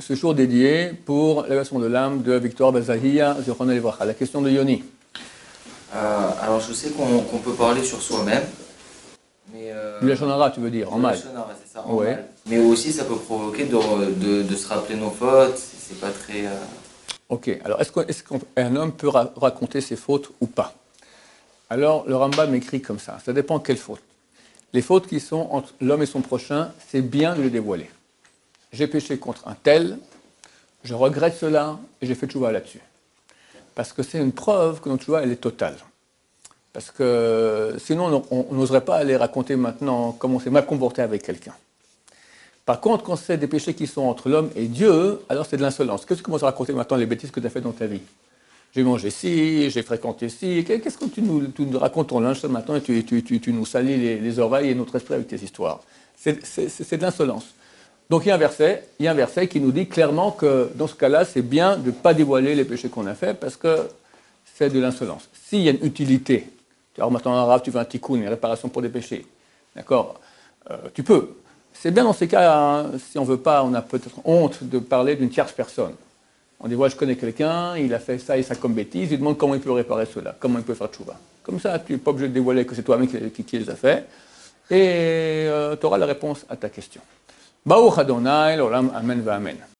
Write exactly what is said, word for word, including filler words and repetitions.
ce jour dédié pour l'élévation de l'âme de Victor Bazahia, Zichrono Livracha. La question de Yoni. Euh, alors je sais qu'on qu'on peut parler sur soi-même, mais... Euh, Du Lachon Hara, tu veux dire, en mal. C'est ça, en Ouais. mal. Mais aussi ça peut provoquer de, de, de se rappeler nos fautes, c'est pas très... Euh... Ok, alors est-ce qu'un est qu'un homme peut ra raconter ses fautes ou pas? Alors le Rambam écrit comme ça, ça dépend de quelles fautes. Les fautes qui sont entre l'homme et son prochain, c'est bien de les dévoiler. J'ai péché contre un tel, je regrette cela et j'ai fait tchouva là-dessus. Parce que c'est une preuve que notre tchouva, elle est totale. Parce que sinon, on n'oserait pas aller raconter maintenant comment on s'est mal comporté avec quelqu'un. Par contre, quand c'est des péchés qui sont entre l'homme et Dieu, alors c'est de l'insolence. Qu'est-ce que tu commences à raconter maintenant les bêtises que tu as faites dans ta vie? J'ai mangé ci, j'ai fréquenté ci. Qu'est-ce que tu nous, tu nous racontes ton linge ce matin et tu, tu, tu, tu nous salis les, les oreilles et notre esprit avec tes histoires? C'est de l'insolence. Donc il y a un verset, il y a un verset qui nous dit clairement que dans ce cas-là, c'est bien de ne pas dévoiler les péchés qu'on a faits parce que c'est de l'insolence. S'il y a une utilité, alors maintenant en arabe, tu veux un tikkun, une réparation pour des péchés, d'accord, euh, tu peux. C'est bien dans ces cas, hein, si on ne veut pas, on a peut-être honte de parler d'une tierce personne. On dit, voilà, je connais quelqu'un, il a fait ça et ça comme bêtise, il demande comment il peut réparer cela, comment il peut faire tchouva. Comme ça, tu n'es pas obligé de dévoiler que c'est toi-même qui, qui, qui les a fait, et euh, tu auras la réponse à ta question. Baruch Adonai, l'olam, amen va amen.